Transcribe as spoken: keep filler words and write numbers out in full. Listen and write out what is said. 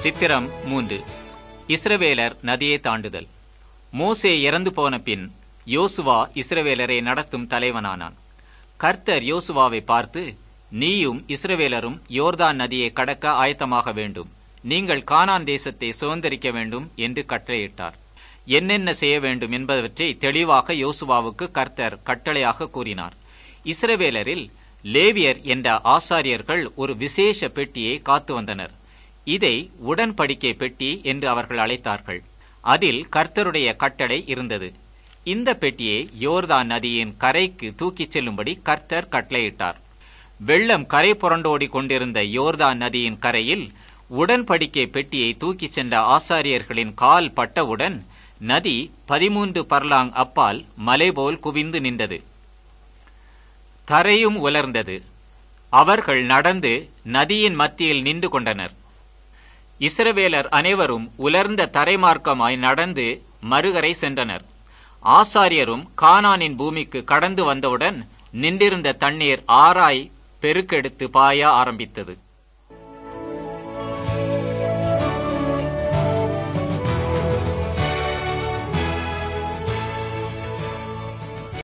சித்திரம் மூன்று. இஸ்ரவேலர் நதியை தாண்டுதல். மோசே இறந்து போன பின் யோசுவா இஸ்ரவேலரை நடத்தும் தலைவனானான். கர்த்தர் யோசுவாவை பார்த்து, நீயும் இஸ்ரவேலரும் யோர்தான் நதியை கடக்க ஆயத்தமாக வேண்டும், நீங்கள் கானான் தேசத்தை சுதந்தரிக்க வேண்டும் என்று கட்டளையிட்டார். என்னென்ன செய்ய வேண்டும் என்பவற்றை தெளிவாக யோசுவாவுக்கு கர்த்தர் கட்டளையாக கூறினார். இஸ்ரவேலரில் லேவியர் என்ற ஆசாரியர்கள் ஒரு விசேஷ பெட்டியை காத்து வந்தனர். இதை உடன்படிக்கை பெட்டி என்று அவர்கள் அழைத்தார்கள். அதில் கர்த்தருடைய கட்டளை இருந்தது. இந்த பெட்டியை யோர்தான் நதியின் கரைக்கு தூக்கிச் செல்லும்படி கர்த்தர் கட்டளையிட்டார். வெள்ளம் கரை புரண்டோடி கொண்டிருந்த யோர்தான் நதியின் கரையில் உடன்படிக்கை பெட்டியை தூக்கிச் சென்ற ஆசாரியர்களின் கால் பட்டவுடன் நதி பதிமூன்று பர்லாங் அப்பால் மலைபோல் குவிந்து நின்றது. தரையும் உலர்ந்தது. அவர்கள் நடந்து நதியின் மத்தியில் நின்று கொண்டனர். இஸ்ரவேலர் அனைவரும் உலர்ந்த தரைமார்க்கமாய் நடந்து மறுகரை சென்றனர். ஆசாரியரும் கானானின் பூமிக்கு கடந்து வந்தவுடன் நின்றிருந்த தண்ணீர் ஆறாய் பெருக்கெடுத்து பாய ஆரம்பித்தது.